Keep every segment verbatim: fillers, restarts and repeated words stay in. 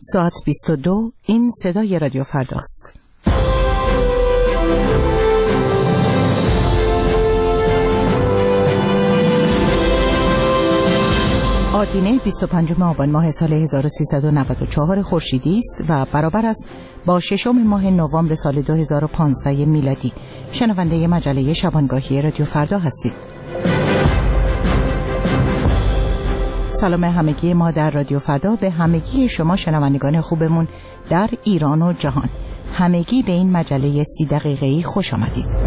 ساعت بیست و دو. این صدای رادیو فرداست. آدینه بیست و پنجم آبان ماه سال هزار و سیصد و نود و چهار خورشیدی است و برابر است با ششم ماه نوامبر سال دو هزار و پانزده میلادی. شنونده مجله شبانگاهی رادیو فردا هستید. سلام همگی ما در رادیو فردا به همگی شما شنوندگان خوبمون در ایران و جهان. همگی به این مجله سی دقیقه‌ای خوش آمدید.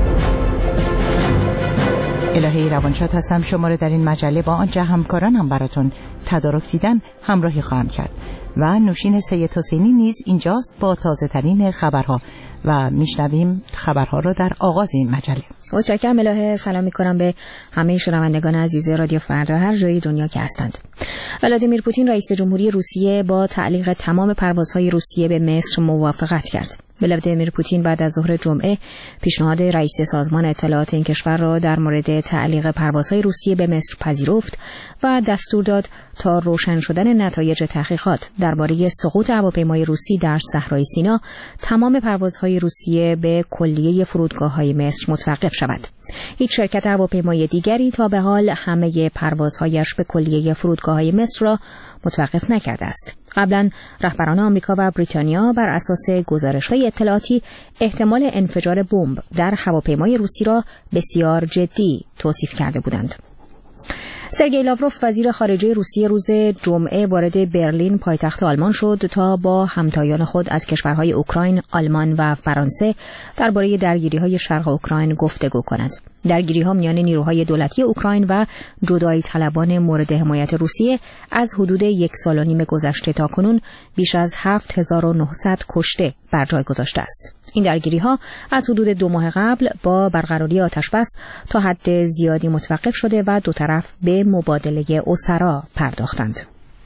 الهی روانشاد هستم. شما رو در این مجله با آنچه همکارانم براتون تدارک دیدن همراهی خواهم کرد و نوشین سید حسینی نیز اینجاست با تازه ترین خبرها و میشنویم خبرها رو در آغاز این مجله. متشکرم الهه. سلام میکنم به همه شنوندگان عزیز رادیو فردا هر جای دنیا که هستند. ولادیمیر پوتین رئیس جمهوری روسیه با تعلیق تمام پروازهای روسیه به مصر موافقت کرد. ولادیمیر پوتین بعد از ظهر جمعه پیشنهاد رئیس سازمان اطلاعات این کشور را در مورد تعلیق پروازهای روسیه به مصر پذیرفت و دستور داد تا روشن شدن نتایج تحقیقات درباره سقوط هواپیمای روسی در صحرای سینا تمام پروازهای روسیه به کلیه فرودگاه‌های مصر متوقف شود. هیچ شرکت هواپیمای دیگری تا به حال همه پروازهایش به کلیه فرودگاه‌های مصر را متوقف نکرده است. قبلا رهبران آمریکا و بریتانیا بر اساس گزارش‌های اطلاعاتی احتمال انفجار بمب در هواپیمای روسی را بسیار جدی توصیف کرده بودند. سرگئی لاوروف وزیر خارجه روسیه روز جمعه وارد برلین پایتخت آلمان شد تا با همتایان خود از کشورهای اوکراین، آلمان و فرانسه درباره درگیری‌های شرق اوکراین گفتگو کند. درگیری‌ها میان نیروهای دولتی اوکراین و جدایی طلبان مورد حمایت روسیه از حدود یک سال و نیم گذشته تا کنون بیش از هفت هزار و نهصد کشته بر جای گذاشته است. این درگیری‌ها از حدود دو ماه قبل با برقراری آتش‌بس تا حد زیادی متوقف شده و دو طرف به مبادله اسرا پرداختند.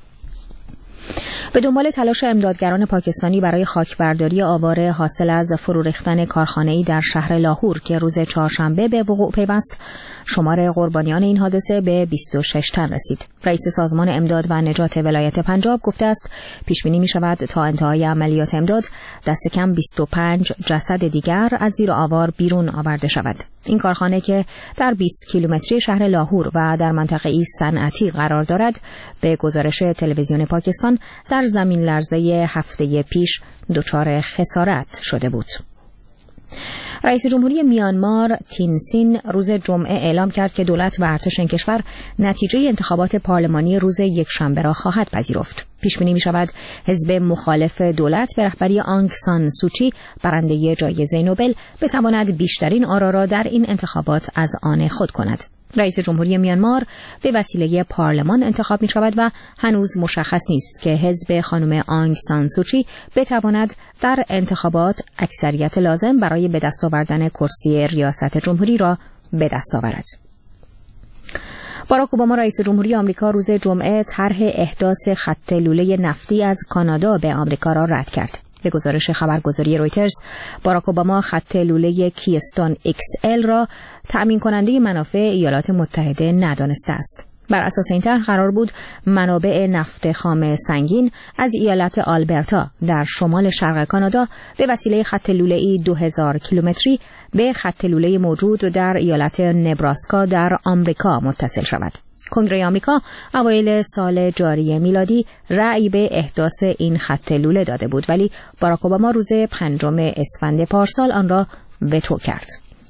به دنبال تلاش امدادگران پاکستانی برای خاکبرداری آواره حاصل از فرو ریختن کارخانه‌ای در شهر لاهور که روز چهارشنبه به وقوع پیوست، شمار قربانیان این حادثه به بیست و شش تن رسید. رئیس سازمان امداد و نجات ولایت پنجاب گفته است پیش بینی می‌شود تا انتهای عملیات امداد دست کم بیست و پنج جسد دیگر از زیر آوار بیرون آورده شود. این کارخانه که در بیست کیلومتری شهر لاهور و در منطقه‌ای صنعتی قرار دارد، به گزارش تلویزیون پاکستان در زمین لرزه هفته پیش دچار خسارت شده بود. رئیس جمهوری میانمار تین سین روز جمعه اعلام کرد که دولت و ارتش این کشور نتیجه انتخابات پارلمانی روز یکشنبه را خواهد پذیرفت. پیش بینی می شود حزب مخالف دولت به رهبری آنگ سان سوچی، برنده جایزه نوبل، بتواند بیشترین آرا را در این انتخابات از آن خود کند. رئیس جمهوری میانمار به وسیله پارلمان انتخاب می شود و هنوز مشخص نیست که حزب خانم آنگ سان سوچی بتواند در انتخابات اکثریت لازم برای به دست آوردن کرسی ریاست جمهوری را به دست آورد. باراک اوباما رئیس جمهوری آمریکا روز جمعه طرح احداث خط لوله نفتی از کانادا به آمریکا را رد کرد. به گزارش خبرگزاری رویترز، باراک اوباما خط لوله کیستون ایکس ال را تأمین کننده منافع ایالات متحده ندانسته است. بر اساس این طرح قرار بود منابع نفت خام سنگین از ایالت آلبرتا در شمال شرق کانادا به وسیله خط لوله‌ای دو هزار کیلومتری به خط لوله موجود در ایالت نبراسکا در آمریکا متصل شود. کنگره آمریکا اوایل سال جاری میلادی رأی به احداث این خط لوله داده بود، ولی باراک اوباما روز پنجم اسفند پارسال آن را وتو کرد.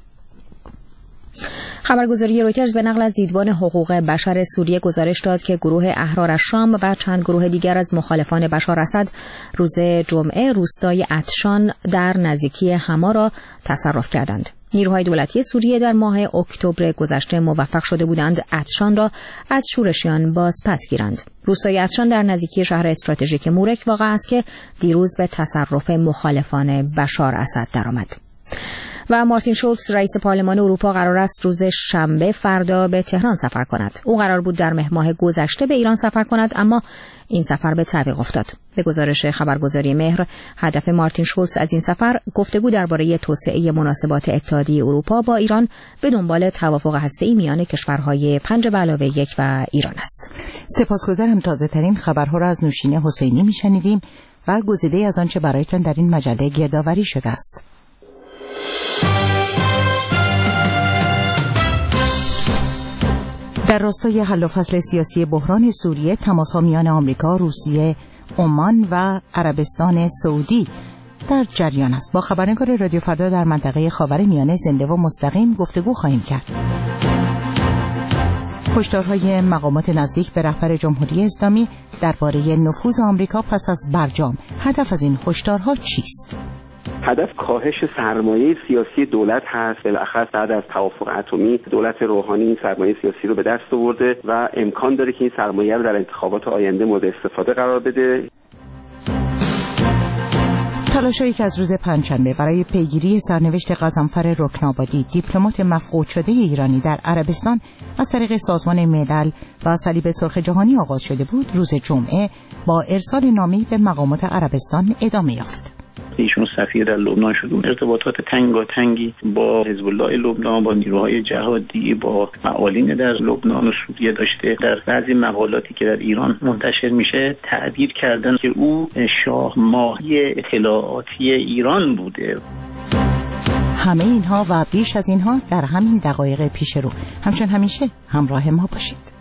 خبرگزاری رویترز به نقل از دیدبان حقوق بشر سوریه گزارش داد که گروه احرار شام و چند گروه دیگر از مخالفان بشار اسد روز جمعه روستای عطشان در نزدیکی حما را تصرف کردند. نیروهای دولتی سوریه در ماه اکتبر گذشته موفق شده بودند عطشان را از شورشیان باز پس گیرند. روستای عطشان در نزدیکی شهر استراتژیک مورک واقع است که دیروز به تصرف مخالفان بشار اسد درآمد. و مارتین شولز رئیس پارلمان اروپا قرار است روز شنبه فردا به تهران سفر کند. او قرار بود در مهر ماه گذشته به ایران سفر کند، اما این سفر به تعویق افتاد. به گزارش خبرگزاری مهر، هدف مارتین شولز از این سفر گفتگو درباره توسعه مناسبات اتحادیه اروپا با ایران به دنبال توافق هسته‌ای میان کشورهای پنج به علاوه یک و ایران است. سپاسگزارم. تازه ترین خبرها را از نوشین حسینی میشنیدیم و گزیده از آنچه برایتان در این مجله گردآوری شده است. در راستای حل و فصل سیاسی بحران سوریه، تماس‌ها میان آمریکا، روسیه، عمان و عربستان سعودی در جریان است. با خبرنگار رادیو فردا در منطقه خاورمیانه زنده و مستقیم گفتگو خواهیم کرد. هشدارهای مقامات نزدیک به رهبر جمهوری اسلامی درباره نفوذ آمریکا پس از برجام. هدف از این هشدارها چیست؟ هدف کاهش سرمایه سیاسی دولت هست. بالاخص بعد از توافق اتمی دولت روحانی این سرمایه سیاسی رو به دست آورده و امکان داره که این سرمایه رو در انتخابات آینده مورد استفاده قرار بده. تلاش‌هایی که از روز پنجشنبه برای پیگیری سرنوشت غضنفر رکنابادی، دیپلمات مفقود شده ایرانی در عربستان از طریق سازمان ملل و صلیب سرخ جهانی آغاز شده بود، روز جمعه با ارسال نامه‌ای به مقامات عربستان ادامه یافت. ایشون سفیر در لبنان شد. ارتباطات تنگاتنگی با حزب الله لبنان، با نیروهای جهادی، با معالین در لبنان و سوریه داشته. در بعضی مقالاتی که در ایران منتشر میشه تعبیر کردن که او شاه ماهی اطلاعاتی ایران بوده. همه اینها و بیش از اینها در همین دقایق پیش رو. همچون همیشه همراه ما باشید.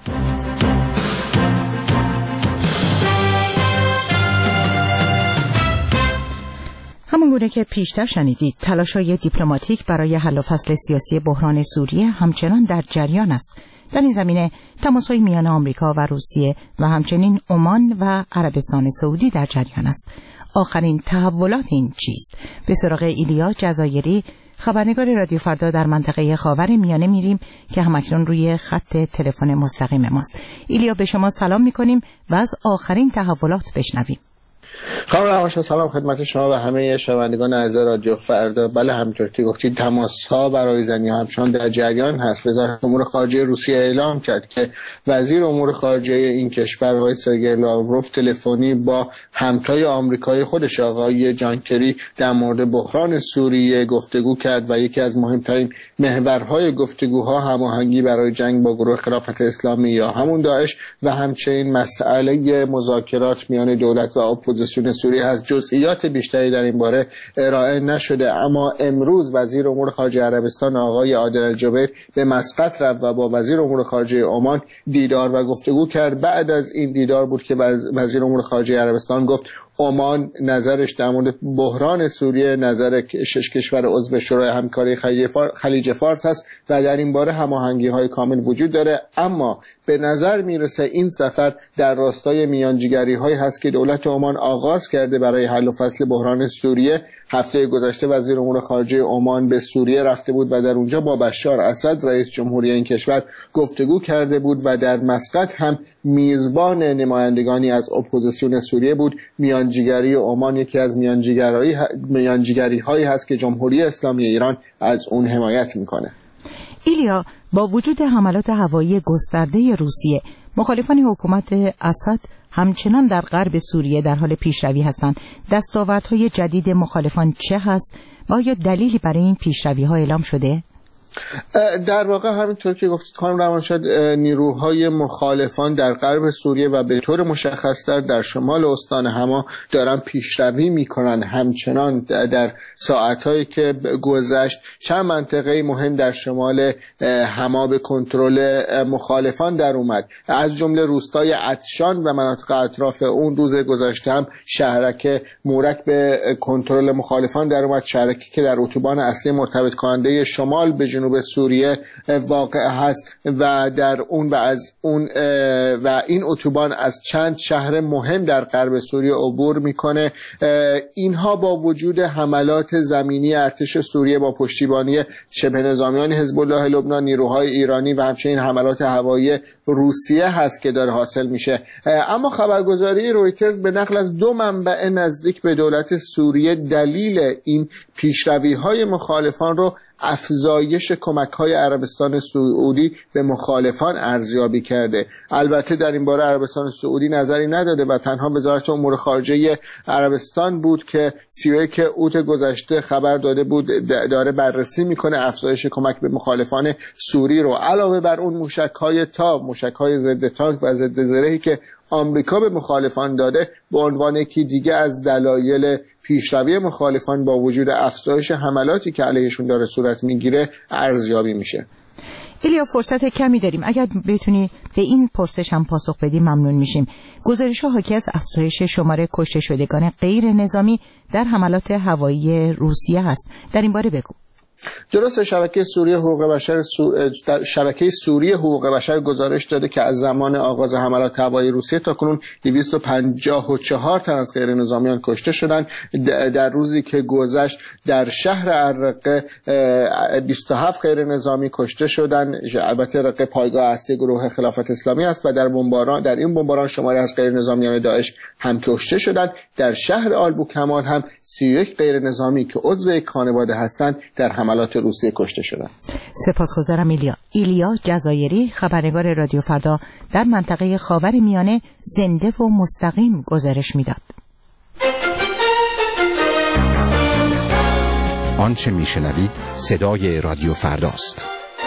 همونگونه که پیشتر شنیدید، تلاش‌های دیپلماتیک برای حل و فصل سیاسی بحران سوریه همچنان در جریان است. در این زمینه تماس‌های میان آمریکا و روسیه و همچنین عمان و عربستان سعودی در جریان است. آخرین تحولات این چیست؟ به سراغ ایلیا جزایری، خبرنگار رادیو فردا در منطقه خاورمیانه میریم که همکنون روی خط تلفن مستقیم ماست. ایلیا، به شما سلام می‌کنیم و از آخرین تحولات بشنویم. خانم روانشناس، سلام خدمت شما و همه شنوندگان عزیز رادیو فردا. بله، همونطور که گفتید تماس‌ها برای زنی همچنان در جریان هست. وزارت امور خارجه روسیه اعلام کرد که وزیر امور خارجه این کشور آقای سرگئی لاوروف تلفنی با همتای آمریکایی خودش آقای جان کری در مورد بحران سوریه گفتگو کرد و یکی از مهمترین محورهای گفتگوها هماهنگی برای جنگ با گروه خلافت اسلامی یا همون داعش و همچنین مسئله مذاکرات میان دولت و اپوزیسیون سوریه هست. جزئیات بیشتری در این باره ارائه نشده، اما امروز وزیر امور خارجه عربستان آقای عادل الجبیر به مسقط رفت و با وزیر امور خارجه عمان دیدار و گفتگو کرد. بعد از این دیدار بود که وزیر امور خارجه عربستان گفت عمان نظرش در مورد بحران سوریه نظر شش کشور عضو شورای همکاری خلیج فارس هست و در این باره هماهنگی‌های کامل وجود داره. اما به نظر میرسه این سفر در راستای میانجیگری‌هایی هست که دولت عمان آغاز کرده برای حل و فصل بحران سوریه. هفته گذشته وزیر امور خارجه عمان به سوریه رفته بود و در اونجا با بشار اسد رئیس جمهوری این کشور گفتگو کرده بود و در مسقط هم میزبان نمایندگانی از اپوزیسیون سوریه بود. میانجیگری عمان یکی از میانجیگری میانجیگری هایی هست که جمهوری اسلامی ایران از اون حمایت میکنه. ایلیا، با وجود حملات هوایی گسترده روسیه، مخالفان حکومت اسد همچنان در غرب سوریه در حال پیشروی هستند. دستاوردهای جدید مخالفان چه هست و آیا دلیلی برای این پیشروی‌ها اعلام شده؟ در واقع همینطور که گفتید خانم روانشاد، نیروهای مخالفان در غرب سوریه و به طور مشخص‌تر در شمال استان حما دارن پیشروی میکنن. همچنان در ساعت‌هایی که گذشت چند منطقه مهم در شمال حما به کنترل مخالفان در اومد، از جمله روستای عطشان و مناطق اطراف اون. روز گذشته هم شهرک مورک به کنترل مخالفان در اومد، شهرکی که در اتوبان اصلی مرتبط کننده شمال به جنوب سوریه واقع هست و در اون و از اون و این اتوبان از چند شهر مهم در غرب سوریه عبور میکنه. اینها با وجود حملات زمینی ارتش سوریه با پشتیبانی شبه نظامیان حزب الله لبنان، نیروهای ایرانی و همچنین حملات هوایی روسیه هست که داره حاصل میشه. اما خبرگزاری رویترز به نقل از دو منبع نزدیک به دولت سوریه دلیل این پیشروی‌های مخالفان رو افزایش کمک‌های عربستان سعودی به مخالفان ارزیابی کرده. البته در این باره عربستان سعودی نظری نداده و تنها وزارت امور خارجه عربستان بود که سی و یک اوت گذشته خبر داده بود داره بررسی میکنه افزایش کمک به مخالفان سوری رو. علاوه بر اون موشک‌های تاب، موشک‌های ضد تانک و ضد زرهی که آمریکا به مخالفان داده به عنوان یکی دیگه از دلایل پیشروی مخالفان با وجود افزایش حملاتی که علیهشون داره صورت میگیره ارزیابی میشه. ایلیا فرصت کمی داریم، اگر بتونی به این پرسش هم پاسخ بدی ممنون میشیم. گزارش‌ها حاکی از افزایش شمار کشته شدگان غیر نظامی در حملات هوایی روسیه هست. در این باره بگو. درست شبکه سوری حقوق بشر سو... شبکه سوری حقوق بشر گزارش داده که از زمان آغاز حملات هوایی روسیه تا کنون دویست و پنجاه و چهار تن از غیر نظامیان کشته شدند. در روزی که گذشت در شهر الرقه بیست و هفت غیر نظامی کشته شدند. البته رقه پایگاه اصلی گروه خلافت اسلامی است و در بمباران در این بمباران شماری از غیر نظامیان داعش هم کشته شدند. در شهر آلبوکمان هم سی و یک غیر نظامی که عضو یک خانواده هستند در حملات روسیه کشته شدند. سپاسگزارم ایلیا. ایلیا جزایری، خبرنگار رادیو فردا در منطقه خاورمیانه، زنده و مستقیم گزارش میداد. آنچه میشنوید صدای رادیو فرداست.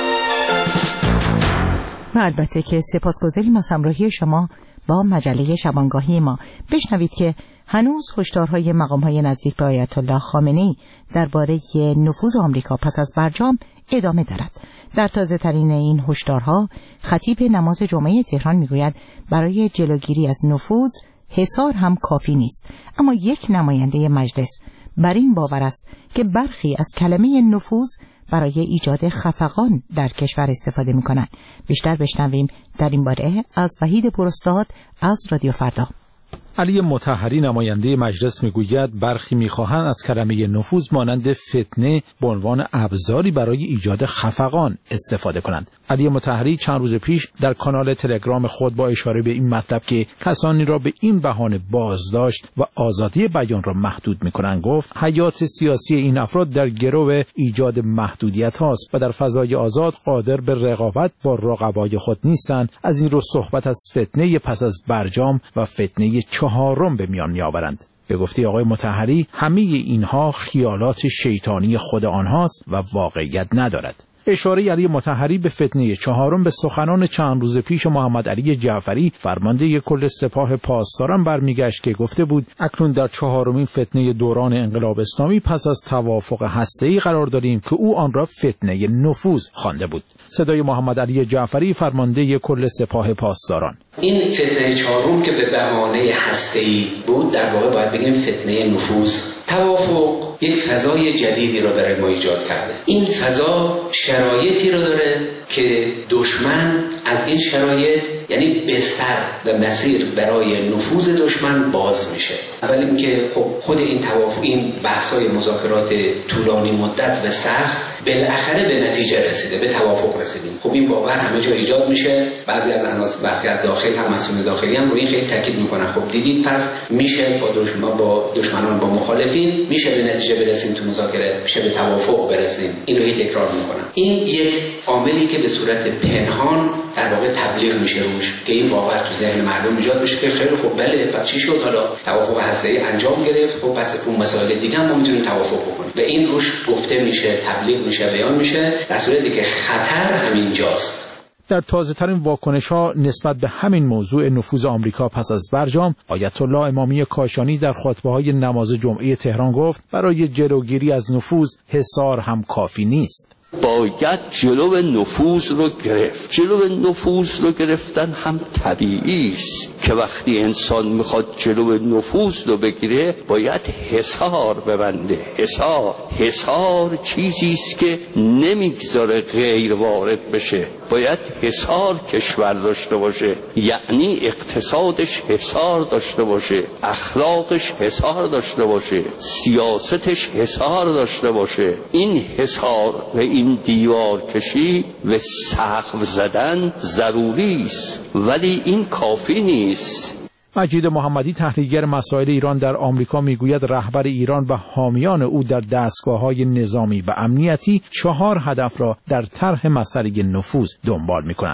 و البته که سپاسگزاریم از همراهی شما با مجله شبانگاهی ما. بشنوید که هنوز هشدارهای مقام‌های نزدیک به آیت الله خامنه‌ای درباره نفوذ آمریکا پس از برجام ادامه دارد. در تازه‌ترین این هشدارها خطیب نماز جمعه تهران میگوید برای جلوگیری از نفوذ حصار هم کافی نیست، اما یک نماینده مجلس بر این باور است که برخی از کلمه نفوذ برای ایجاد خفقان در کشور استفاده می‌کنند. بیشتر بشنویم در این باره از وحید پراستاد از رادیو فردا. علی مطهری نماینده مجلس میگوید برخی میخواهند از کلمه نفوذ مانند فتنه به عنوان ابزاری برای ایجاد خفقان استفاده کنند. علی مطهری چند روز پیش در کانال تلگرام خود با اشاره به این مطلب که کسانی را به این بهانه بازداشت و آزادی بیان را محدود میکنند گفت حیات سیاسی این افراد در گرو ایجاد محدودیت هاست و در فضای آزاد قادر به رقابت با رقبای خود نیستند. از این رو صحبت از فتنه پس از برجام و فتنه چهارم به میان میآورند. به گفته آقای مطهری همه اینها خیالات شیطانی خود آنهاست و واقعیت ندارد. اشاره علی مطهری به فتنه چهارم به سخنان چند روز پیش محمد علی جعفری فرمانده کل سپاه پاسداران برمیگشت که گفته بود اکنون در چهارمین فتنه دوران انقلاب اسلامی پس از توافق هسته‌ای قرار داریم که او آن را فتنه نفوذ خوانده بود. صدای محمد علی جعفری فرمانده کل سپاه پاسداران. این فتنه چهارم که به بهانه هسته‌ای بود در واقع باید بگیم فتنه نفوذ. توافق یک فضای جدیدی را برای ما ایجاد کرده. این فضا شرایطی را داره که دشمن از این شرایط یعنی بستر و مسیر برای نفوذ دشمن باز میشه. اول اینکه خب خود این توافق این بحث‌های مذاکرات طولانی مدت و سخت بالاخره به نتیجه رسیده، به توافق رسیدیم. خب این باور همه جا ایجاد میشه. بعضی از عناصر برخی از داخل هم مسئولین داخلی هم روی این خیلی تاکید میکنن. خب دیدید پس میشه با دشمن با دشمنان با مخالفین میشه به نتیجه برسیم تو مذاکره، میشه به توافق برسیم. این رو هی تکرار میکنن. این یک عاملی که به صورت پنهان در واقع تبلیغ میشه روش که این باور تو ذهن مردم ایجاد بشه که خیلی خب بله پس چی شد حالا توافق هسته‌ای انجام گرفت، خب پس اون مسائل دیگه هم ما میتونیم توافق بکنیم. و این روش گفته میشه، تبلیغ میشه، بیان میشه، در صورتی که خطر همینجاست. در تازه‌ترین واکنش‌ها نسبت به همین موضوع نفوذ آمریکا پس از برجام، آیت الله امامی کاشانی در خطبه‌های نماز جمعه تهران گفت برای جلوگیری از نفوذ حصار هم کافی نیست. باید جلو نفوذ رو گرفت. جلو نفوذ رو گرفتن هم طبیعی است که وقتی انسان میخواد جلو نفوذ رو بگیره باید حصار ببنده. حصار حصار چیزی است که نمیگذاره غیر وارد بشه. باید حصار کشور داشته باشه، یعنی اقتصادش حصار داشته باشه، اخلاقش حصار داشته باشه، سیاستش حصار داشته باشه. این حصار و این دیوار کشی و سقف زدن ضروری است، ولی این کافی نیست. مجید محمدی تحلیلگر مسائل ایران در آمریکا میگوید رهبر ایران و حامیان او در دستگاه‌های نظامی و امنیتی چهار هدف را در طرح مسئله نفوذ دنبال می‌کنند.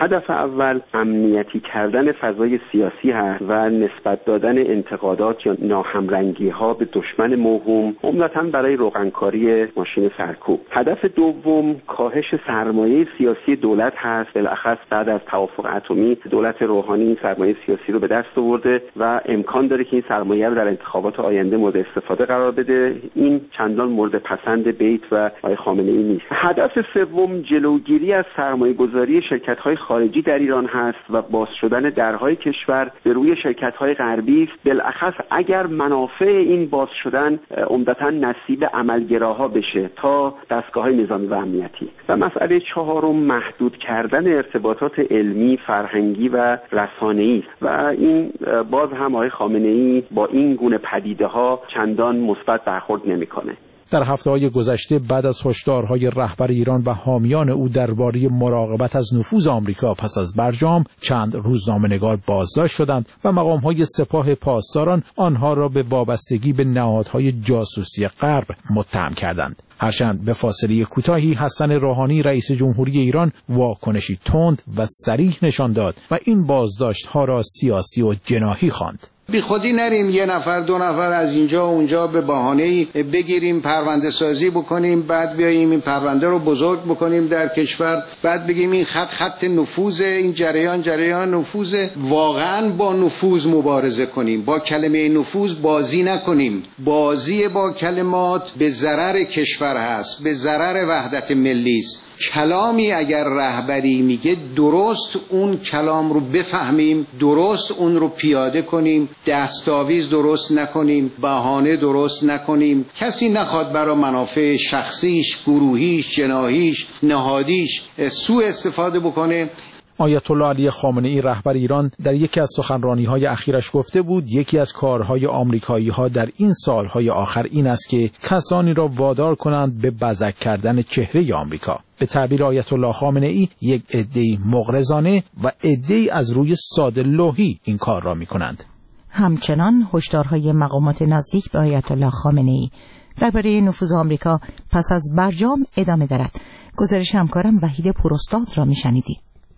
هدف اول امنیتی کردن فضای سیاسی هست و نسبت دادن انتقادات یا ناهمرنگی ها به دشمن موهوم، عمدتاً برای روغنکاری ماشین سرکوب. هدف دوم کاهش سرمایه سیاسی دولت هست. بالاخص بعد از توافق اتمی دولت روحانی این سرمایه سیاسی رو به دست آورده و امکان داره که این سرمایه رو در انتخابات آینده مورد استفاده قرار بده. این چندان مورد پسند بیت و آقای خامنه‌ای نیست. هدف سوم جلوگیری از سرمایه‌گذاری شرکت‌های خارجی در ایران هست و باز شدن درهای کشور به روی شرکت‌های غربی است. بالاخص اگر منافع این باز شدن عمدتاً نصیب عملگراها بشه تا دستگاه‌های نظامی و امنیتی. و مسئله چهارم محدود کردن ارتباطات علمی، فرهنگی و رسانه‌ای است و این باز هم آقای خامنه‌ای با این گونه پدیده‌ها چندان مثبت برخورد نمی‌کنه. در هفته‌های گذشته بعد از هشدارهای رهبر ایران و حامیان او درباره مراقبت از نفوذ آمریکا پس از برجام، چند روزنامه‌نگار بازداشت شدند و مقام‌های سپاه پاسداران آنها را به وابستگی به نهادهای جاسوسی غرب متهم کردند. هرچند به فاصله کوتاهی حسن روحانی رئیس جمهوری ایران واکنشی تند و صریح نشان داد و این بازداشت‌ها را سیاسی و جناحی خواند. بی خودی نریم یه نفر دو نفر از اینجا و اونجا به بهانه‌ای بگیریم پرونده سازی بکنیم، بعد بیاییم این پرونده رو بزرگ بکنیم در کشور، بعد بگیم این خط خط نفوذ، این جریان جریان نفوذ. واقعا با نفوذ مبارزه کنیم، با کلمه نفوذ بازی نکنیم. بازی با کلمات به ضرر کشور هست، به ضرر وحدت ملی است. کلامی اگر رهبری میگه درست اون کلام رو بفهمیم، درست اون رو پیاده کنیم، دستاویز درست نکنیم، بهانه درست نکنیم. کسی نخواد برای منافع شخصیش، گروهیش، جناحیش، نهادیش سوء استفاده بکنه. آیت الله علی خامنه‌ای رهبر ایران در یکی از سخنرانی‌های اخیرش گفته بود یکی از کارهای آمریکایی‌ها در این سالهای آخر این است که کسانی را وادار کنند به بزک کردن چهره آمریکا. به تعبیر آیت الله خامنه‌ای یک عده‌ای مغرضانه و عده‌ای از روی ساده لوحی این کار را می‌کنند. همچنان هشدارهای مقامات نزدیک به آیت الله خامنه‌ای درباره نفوذ آمریکا پس از برجام ادامه دارد. گزارش همکارم وحید پوراستاد را می‌شنیدید.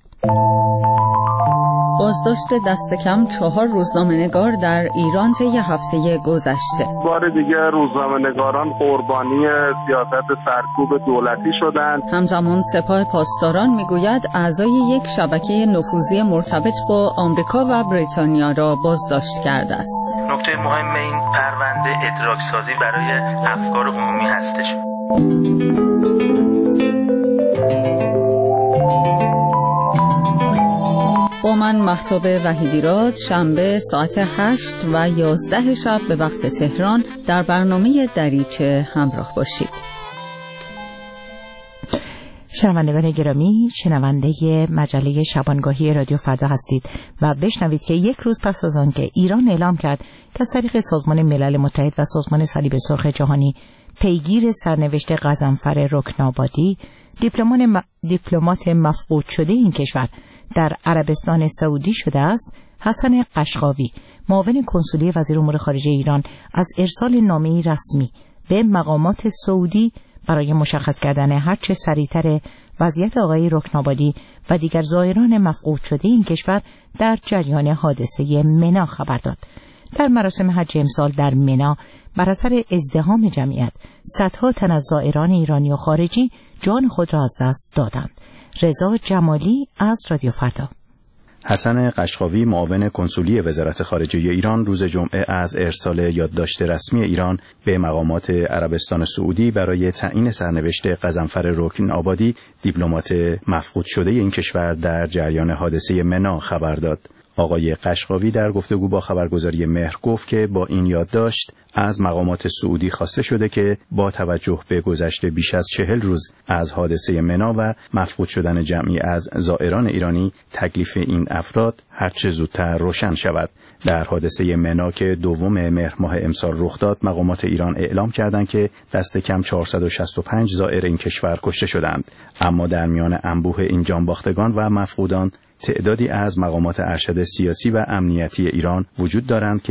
بازداشت دست کم چهار روزنامه‌نگار در ایران طی هفته گذشته. بار دیگه روزنامه‌نگاران قربانی سیاست سرکوب دولتی شدند. همزمان سپاه پاسداران میگوید اعضای یک شبکه نفوذی مرتبط با آمریکا و بریتانیا را بازداشت کرده است. نکته مهم این پرونده ادراک‌سازی برای افکار عمومی هستش. با من مهتاب وحیدیراد شنبه ساعت هشت و یازده شب به وقت تهران در برنامه دریچه همراه باشید. شنوندگان گرامی، شنونده مجله شبانگاهی رادیو فردا هستید و بشنوید که یک روز پس از آن که ایران اعلام کرد که از طریق سازمان ملل متحد و سازمان صلیب سرخ جهانی پیگیر سرنوشت غضنفر رکنابادی، دیپلمان م... دیپلمات مفقود شده این کشور در عربستان سعودی شده است، حسن قشقاوی، معاون کنسولی وزیر امور خارجه ایران، از ارسال نامه‌ای رسمی به مقامات سعودی برای مشخص کردن هرچه سریعتر وضعیت آقای رکنابادی و دیگر زائران مفقود شده این کشور در جریان حادثه منا خبر داد. در مراسم حج امسال در منا بر اثر ازدحام جمعیت صدها تن از زائران ایرانی و خارجی جان خود را از دست دادند. رضا جمالی از رادیو فردا. حسن قشقاوی، معاون کنسولی وزارت خارجه ایران، روز جمعه از ارسال یادداشت رسمی ایران به مقامات عربستان سعودی برای تعیین سرنوشت غضنفر رکنابادی، دیپلمات مفقود شده این کشور در جریان حادثه منا خبر داد. آقای قشقاوی در گفتگو با خبرگزاری مهر گفت که با این یادداشت از مقامات سعودی خواسته شده که با توجه به گذشت بیش از چهل روز از حادثه منا و مفقود شدن جمعی از زائران ایرانی، تکلیف این افراد هرچه زودتر روشن شود. در حادثه منا که دوم مهر ماه امسال رخ داد، مقامات ایران اعلام کردند که دست کم چهارصد و شصت و پنج زائر این کشور کشته شدند، اما در میان انبوه این جانباختگان و مفقودان تعدادی از مقامات ارشد سیاسی و امنیتی ایران وجود دارند که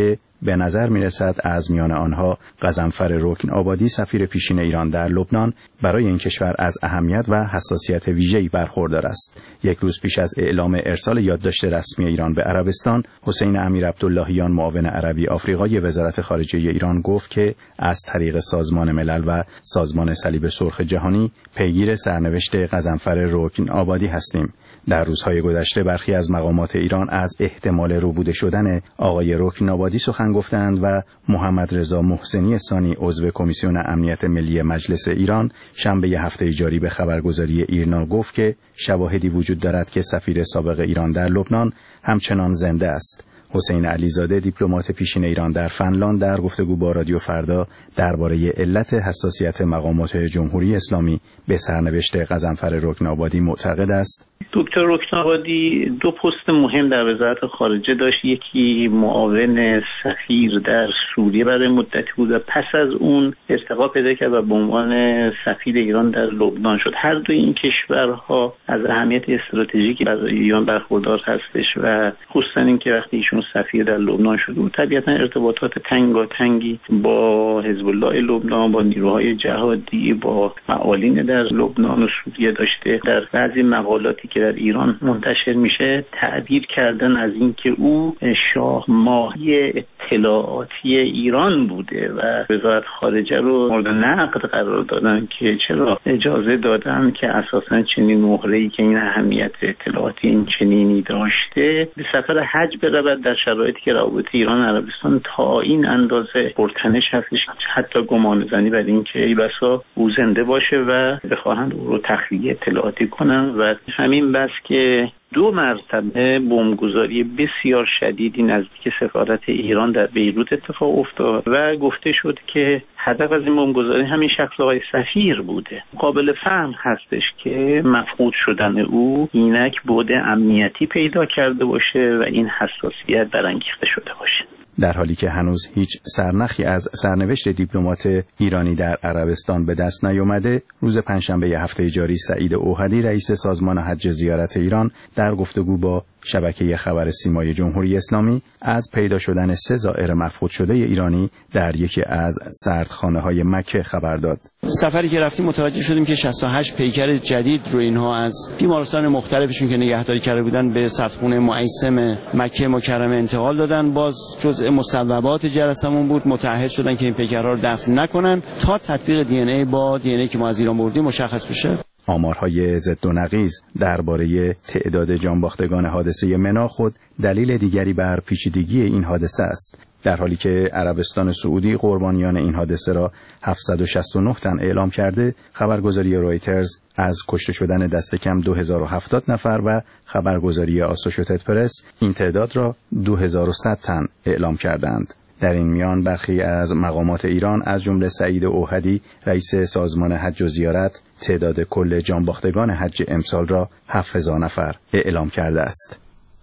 به نظر می‌رسد از میان آنها غضنفر رکن آبادی سفیر پیشین ایران در لبنان برای این کشور از اهمیت و حساسیت ویژه‌ای برخوردار است. یک روز پیش از اعلام ارسال یادداشت رسمی ایران به عربستان، حسین امیر عبداللهیان معاون عربی آفریقای وزارت خارجه ایران گفت که از طریق سازمان ملل و سازمان صلیب سرخ جهانی پیگیر سرنوشت غضنفر رکن آبادی هستیم. در روزهای گذشته برخی از مقامات ایران از احتمال روبوده شدن آقای رکن آبادی سخن گفتند و محمد رضا محسنی ثانی عضو کمیسیون امنیت ملی مجلس ایران شنبه هفته جاری به خبرگزاری ایرنا گفت که شواهدی وجود دارد که سفیر سابق ایران در لبنان همچنان زنده است. حسین علیزاده دیپلمات پیشین ایران در فنلاند در گفتگو با رادیو فردا درباره علت حساسیت مقامات جمهوری اسلامی به سرنوشت غضنفر رکن آبادی معتقد است. دکتر رکن آبادی دو پست مهم در وزارت خارجه داشت. یکی معاون سفیر در سوریه برای مدتی بود و پس از اون ارتقا پیدا کرد و به عنوان سفیر ایران در لبنان شد. هر دو این کشورها از اهمیت استراتژیکی برای ایران برخوردار هستش و خصوصا اینکه وقتی ایشون سفیر در لبنان شد و طبیعتا ارتباطات تنگاتنگی با حزب الله لبنان، با نیروهای جهادی، با فعالین در لبنان و سوریه داشته. در بعضی مقالاتی که در ایران منتشر میشه تعبیر کردن از اینکه او شاه ماهی اطلاعاتی ایران بوده و وزارت خارجه رو مورد نقد قرار دادن که چرا اجازه دادن که اساسا چنین مهره‌ای که این اهمیت اطلاعاتی این چنینی داشته به سفر حج برود در شرایطی که روابط ایران و عربستان تا این اندازه پرتنش هستش، حتی گمان زنی بر این که ای بسا او زنده باشه و بخواهند او رو تخلیه اطلاعاتی کنن. و همین بس که دو مرتبه بمبگذاری بسیار شدیدی نزدیک سفارت ایران در بیروت اتفاق افتاد و گفته شد که هدف از این بمبگذاری همین شخص آقای سفیر بوده. قابل فهم هستش که مفقود شدن او اینک بعد امنیتی پیدا کرده باشه و این حساسیت برانگیخته شده باشه. در حالی که هنوز هیچ سرنخی از سرنوشت دیپلمات ایرانی در عربستان به دست نیامده، روز پنجشنبه هفته جاری سعید اوحدی رئیس سازمان حج زیارت ایران در گفتگو با شبکه خبر سیمای جمهوری اسلامی از پیدا شدن سه زائر مفقود شده ایرانی در یکی از سردخانه‌های مکه خبر داد. سفری که رفتیم متوجه شدیم که شصت و هشت پیکر جدید رو اینها از بیمارستان مختلفشون که نگهداری کرده بودن به سردخونه معیسم مکه مکرمه انتقال دادن. باز جزء مصوبات جلسمون بود، متعهد شدن که این پیکرها رو دفن نکنن تا تطبیق دی ان ای با دی ان ای که ما از ایران بردیم مشخص بشه. آمارهای ضد و نقیض درباره تعداد جانباختگان حادثه منا خود دلیل دیگری بر پیچیدگی این حادثه است. در حالی که عربستان سعودی قربانیان این حادثه را هفتصد و شصت و نه تن اعلام کرده، خبرگزاری رویترز از کشته شدن دست کم دو هزار و هفتاد نفر و خبرگزاری آسوشیتد پرس این تعداد را دو هزار و صد تن اعلام کردند. در این میان برخی از مقامات ایران از جمله سعید اوحدی رئیس سازمان حج و زیارت تعداد کل جانباختگان حج امسال را هفت هزار نفر اعلام کرده است.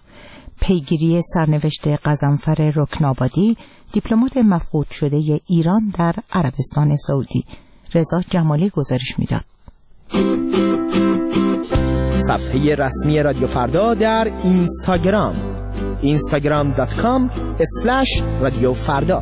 پیگیری سرنوشت غضنفر رکن آبادی، دیپلمات مفقود شده ایران در عربستان سعودی. رضا جمالی گزارش میداد. صفحه رسمی رادیو فردا در اینستاگرام اینستاگرام دات کام اسلش رادیو فردا.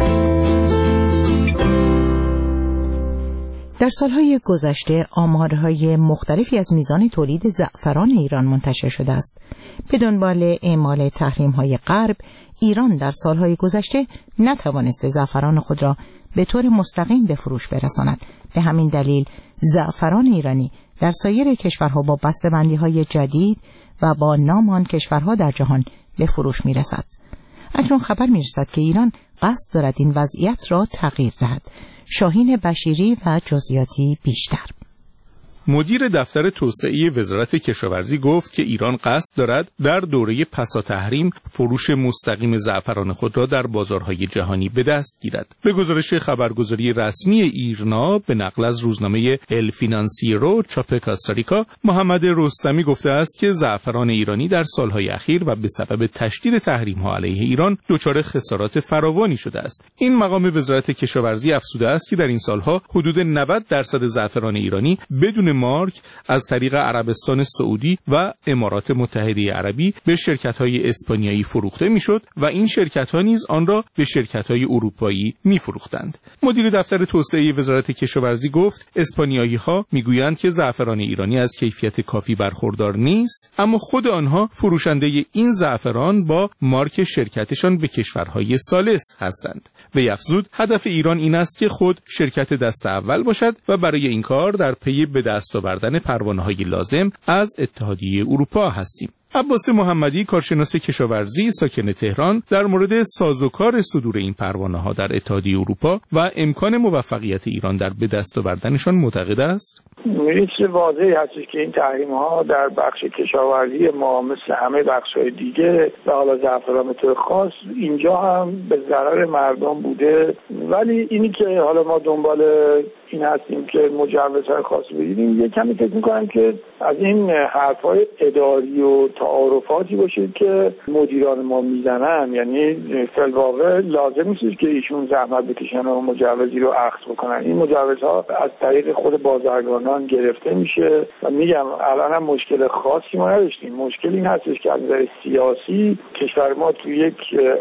در سالهای گذشته آمارهای مختلفی از میزان تولید زعفران ایران منتشر شده است. به دنبال اعمال تحریم‌های غرب، ایران در سالهای گذشته نتوانسته زعفران خود را به طور مستقیم به فروش برساند. به همین دلیل زعفران ایرانی در سایر کشورها با بسته‌بندی‌های جدید و با نام آن کشورها در جهان به فروش می‌رسد. اکنون خبر می‌رسد که ایران قصد دارد این وضعیت را تغییر دهد. شاهین بشیری و جزئیاتی بیشتر. مدیر دفتر توسعه وزارت کشاورزی گفت که ایران قصد دارد در دوره پسا تحریم فروش مستقیم زعفران خود را در بازارهای جهانی به دست گیرد. به گزارش خبرگزاری رسمی ایرنا به نقل از روزنامه ال فینانسیرو چاپ کاستاریکا، محمد رستمی گفته است که زعفران ایرانی در سالهای اخیر و به سبب تشدید تحریم‌ها علیه ایران دچار خسارات فراوانی شده است. این مقام وزارت کشاورزی افزوده است که در این سالها حدود نود درصد زعفران ایرانی بدون میلیون مارک از طریق عربستان سعودی و امارات متحده عربی به شرکت‌های اسپانیایی فروخته میشد و این شرکت‌ها نیز آن را به شرکت‌های اروپایی می‌فروختند. مدیر دفتر توسعه وزارت کشاورزی گفت اسپانیایی‌ها می‌گویند که زعفران ایرانی از کیفیت کافی برخوردار نیست، اما خود آنها فروشنده این زعفران با مارک شرکتشان به کشورهای ثالث هستند. وی افزود هدف ایران این است که خود شرکت دست اول باشد و برای این کار در پی به دست آوردن پروانه‌های لازم از اتحادیه اروپا هستیم. عباس محمدی کارشناس کشاورزی ساکن تهران در مورد سازوکار صدور این پروانه‌ها در اتحادیه اروپا و امکان موفقیت ایران در به دست آوردنشان معتقد است. یه چیز واضحی هستش که این تحریم‌ها در بخش کشاورزی ما مثل همه بخش‌های دیگه و حالا زعفران به طور خاص اینجا هم به ضرر مردم بوده، ولی اینی که حالا ما دنبال این هستیم که مجوزهای خاصی بگیریم، یه کمی فکر می‌کنم که از این حرف‌های اداری و تعارفاتی باشه که مدیران ما میزنن، یعنی فی‌الواقع لازم نیست که ایشون زحمت بکشن و مجوزی رو اخذ بکنن. این مجوزها از طریق خود بازرگانان گرفته میشه و میگم الان هم مشکل خاصی ما نداشتیم. مشکل این هستش که از نظر سیاسی کشور ما توی یک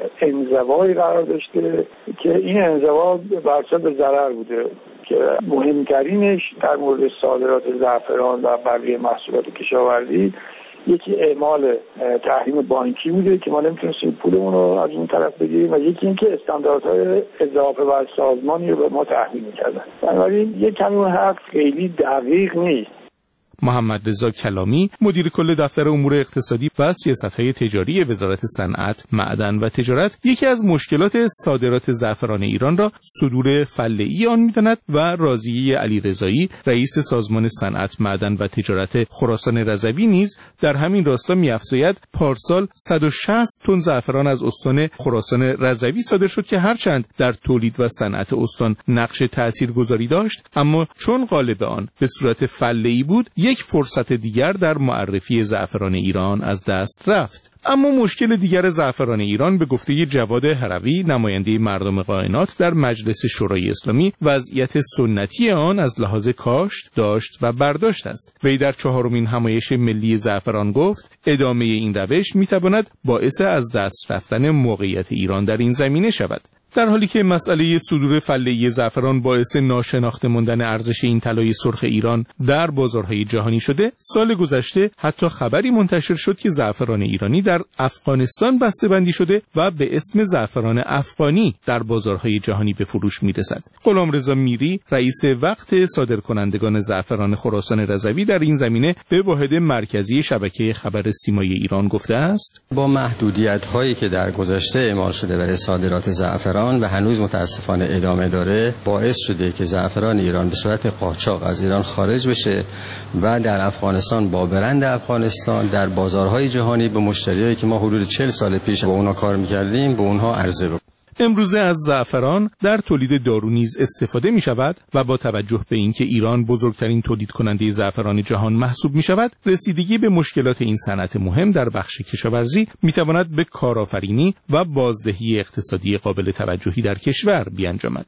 انزوایی قرار داشته که این انزوا بر به ضرر بوده که مهمترینش در مورد صادرات زعفران و بقیه محصولات کشاورزی یکی اعمال تحریم بانکی بوده که ما نمیتونستیم پولمون رو از اون طرف بگیریم و یکی اینکه استانداردهای اضافه بر سازمانی رو به ما تحریم می‌کردن. بنابراین یک کمی اون حرف خیلی دقیق نیست. محمد رضا کلامی مدیر کل دفتر امور اقتصادی و سیاست‌های تجاری وزارت صنعت، معدن و تجارت یکی از مشکلات صادرات زعفران ایران را صدور فله‌ای آن می‌داند و راضیه علیرضایی رئیس سازمان صنعت، معدن و تجارت خراسان رضوی نیز در همین راستا می‌افزاید پارسال صد و شصت تن زعفران از استان خراسان رضوی صادر شد که هرچند در تولید و صنعت استان نقش تاثیرگذاری داشت، اما چون قالب آن به صورت فله‌ای بود یک فرصت دیگر در معرفی زعفران ایران از دست رفت. اما مشکل دیگر زعفران ایران به گفته جواد هروی نماینده مردم قائنات در مجلس شورای اسلامی وضعیت سنتی آن از لحاظ کاشت، داشت و برداشت است. وی در چهارمین همایش ملی زعفران گفت ادامه این روش میتواند باعث از دست رفتن موقعیت ایران در این زمینه شود. در حالی که مسئله صدور فله‌ای زعفران باعث ناشناخته ماندن ارزش این طلای سرخ ایران در بازارهای جهانی شده، سال گذشته حتی خبری منتشر شد که زعفران ایرانی در افغانستان بسته‌بندی شده و به اسم زعفران افغانی در بازارهای جهانی به فروش می‌رسد. غلامرضا میری رئیس وقت صادرکنندگان زعفران خراسان رضوی در این زمینه به واحد مرکزی شبکه خبر سیمای ایران گفته است: با محدودیت‌هایی که در گذشته اعمال شده برای صادرات زعفران و هنوز متاسفانه ادامه داره، باعث شده که زعفران ایران به صورت قاچاق از ایران خارج بشه و در افغانستان با برند افغانستان در بازارهای جهانی به مشتریایی که ما حدود چهل سال پیش با اونا کار می‌کردیم به اونها عرضه بکنیم. امروزه از زعفران در تولید دارو نیز استفاده می شود و با توجه به اینکه ایران بزرگترین تولید کننده زعفران جهان محسوب می شود، رسیدگی به مشکلات این صنعت مهم در بخش کشاورزی می تواند به کارآفرینی و بازدهی اقتصادی قابل توجهی در کشور بیانجامد.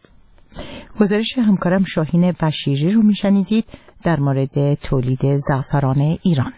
گزارش همکارم شاهین بشیری رو می شنیدید در مورد تولید زعفران ایران.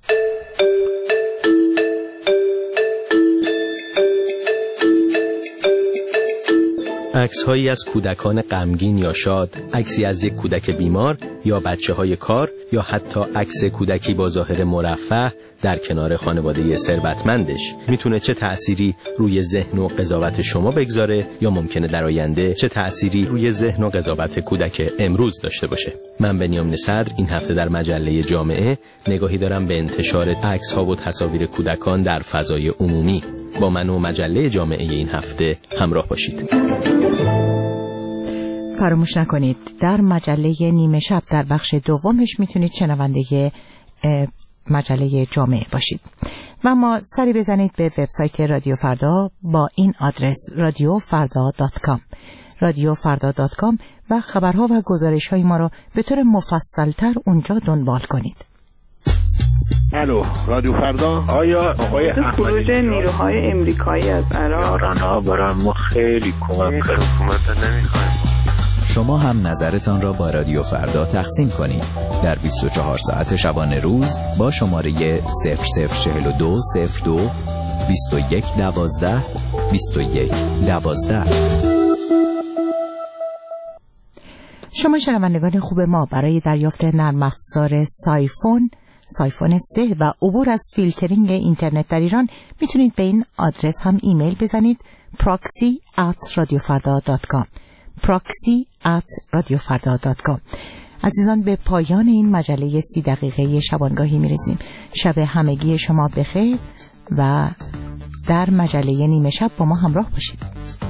عکس‌هایی از کودکان غمگین یا شاد، عکسی از یک کودک بیمار یا بچه‌های کار یا حتی عکس کودکی با ظاهر مرفه در کنار خانواده ثروتمندش میتونه چه تأثیری روی ذهن و قضاوت شما بگذاره یا ممکنه در آینده چه تأثیری روی ذهن و قضاوت کودک امروز داشته باشه. من بنیامین صدر این هفته در مجله جامعه نگاهی دارم به انتشار عکس‌ها و تصاویر کودکان در فضای عمومی. با من و مجله جامعه این هفته همراه باشید. فراموش نکنید در مجله نیمه شب در بخش دومش میتونید شنونده مجله جامعه باشید. و ما سری بزنید به وبسایت رادیو فردا با این آدرس رادیو فردا دات کام رادیو فردا دات کام و خبرها و گزارش‌های ما رو به طور مفصل‌تر اونجا دنبال کنید. الو رادیو فردا. آیا آقای خروج نیروهای امریکایی از عراق ها برای ما خیلی کمک کرد. حکومت نمیخوایم. شما هم نظرتان را با رادیو فردا تقسیم کنید در بیست و چهار ساعت شبانه روز با شماره صفر صفر چهل و دو صفر دو بیست و یک دوازده بیست و یک دوازده. شما شنوندگان خوب ما، برای دریافت نرم افزار سایفون سایفون سه و عبور از فیلترینگ اینترنت در ایران میتونید به این آدرس هم ایمیل بزنید: proxy at radiofarda dot com proxy at radiofarda dot com. عزیزان، به پایان این مجله سی دقیقه شبانگاهی میرسیم. شب همگی شما بخیر و در مجله نیمه شب با ما همراه باشید.